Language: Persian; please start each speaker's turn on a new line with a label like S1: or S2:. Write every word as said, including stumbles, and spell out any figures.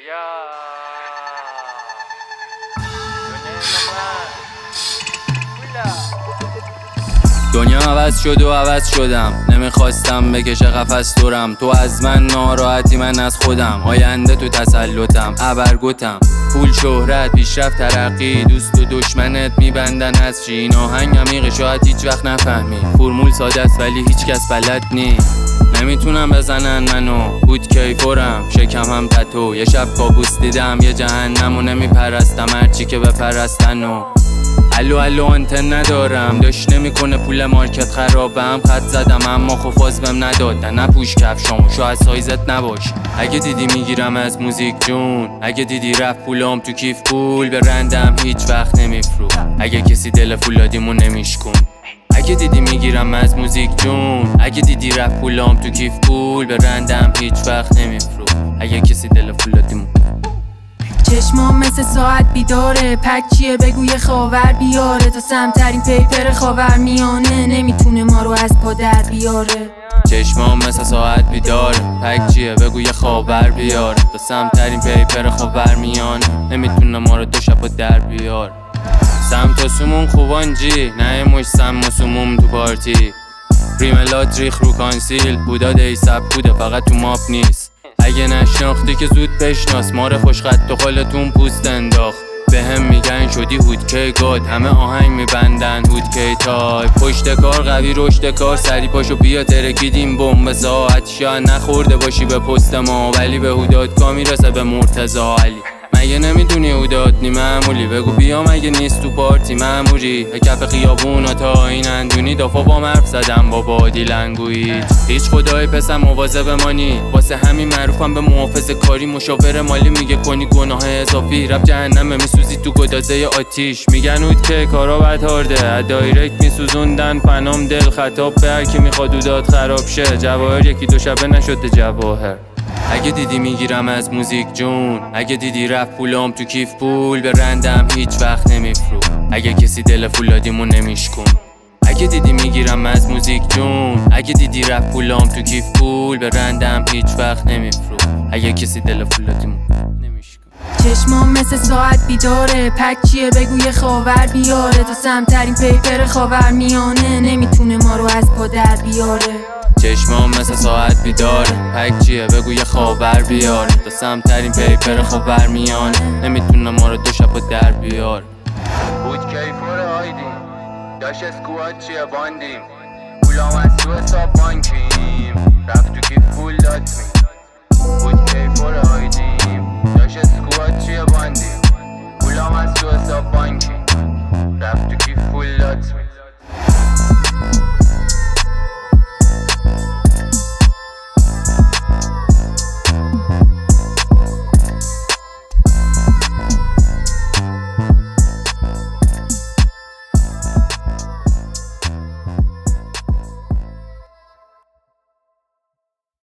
S1: دنیا عوض شد و عوض شدم، نمیخواستم بکشه قفس دورم. تو از من ناراحتی، من از خودم. آینده تو تسلطم، ابرگوتم. پول، شهرت، پیشرفت، ترقی، دوست و دشمنت میبندن از چی. این آهنگ عمیقه، شاید هیچ وقت نفهمی. فرمول ساده است ولی هیچ کس بلد نی. نمیتونم بزنن منو، بود کیفورم، شکم هم تتو. یه شب کابوس دیدم یه جهنم و نمیپرستم هرچی که بپرستنو. الو الو آنتن ندارم، داشت نمیکنه پول مارکت خرابم. خط زدم اما خفاز بهم ندادن. نپوش کفشامو، شاید سایزت نباشه. اگه دیدی میگیرم از موزیک جون، اگه دیدی رفت پولام تو کیف پول به رندم هیچ وقت نمیفرو. اگه کسی دل فولادیمو نمیشکن. اگه دیدی میگیرم از موزیک جون، اگه دیدی رفت پولام تو کیف پول به رندم هیچ وقت نمیفرو. اگه کسی دل فولادیمو.
S2: چشمام مثل ساعت بیداره، پک چیه بگو یه خاور بیاره. تا سمترین پیپر خاور میانه، نمیتونه ما رو از پا در بیاره.
S1: چشمام مثل ساعت بیداره، پک چیه بگو یه خاور بیاره. تا سمترین پیپر خاور میانه، نمیتونه ما رو دو شب در بیاره. سمت و سمون خوبان جی، نه مش سم و سموم تو پارتی. ریملات ریخ رو کانسیل، بودا دیسب بوده فقط تو ماپ نیست. اگه نشناختی که زود بشناس، مار خوشخط و خالتون پوست انداخت. به هم میگن شدی هودکی گاد، همه آهنگ میبندن هودکی تای. پشت کار قوی، رشد کار سری پاشو بیا ترکیدیم بمب ساعت. شاید نخورده باشی به پست ما، ولی به هودات کا میرسه به مرتضا علی. مگه نمیدونی هودات نی معمولی؟ بگو بیا مگه نیست تو پارتی معمولی. به کف خیابونا تا این اندونی، دافا با مرف زدم با بادی لنگویی. هیچ خدای پسم مواظب مانی، واسه همین معروفم به محافظ کاری. مشاور مالی میگه کنی گناه اضافی، رب جهنمه میسوزی تو گدازه آتیش. میگن هود که کارا بد هارده، دایرکت میسوزوندن فنام دل. خطاب به هر کی میخواد هودات خراب شه، جواهر یکی دو شبه نشده جواهر. اگه دیدی میگیرم از موزیک جون، اگه دیدی رفت پولام تو کیف پول به رندم هیچ وقت نمیفرو. اگه کسی دل فولادیمو نمیشکن. اگه دیدی میگیرم از موزیک جون، اگه دیدی رفت پولام تو کیف پول به رندم هیچ وقت نمیفرو. اگه کسی دل فولادیمو نمیشکن.
S2: چشمام مثل ساعت بیداره، پک چیه بگو یه خاور بیاره. تا سمترین پیپر خاور میانه، نمیتونه ما رو از پا در بیاره.
S1: چشمام مثل ساعت بیداره، پک چیه بگو یه خاور بیاره. تا سمترین پیپر خاور میانه، نمیتونه ما رو دو شب در بیاره.
S3: بود کیفور آیدیم، داشت اسکوات چیه باندیم. پولام از تو حساب بانکیم، رفت تو کیف پول داد می. بود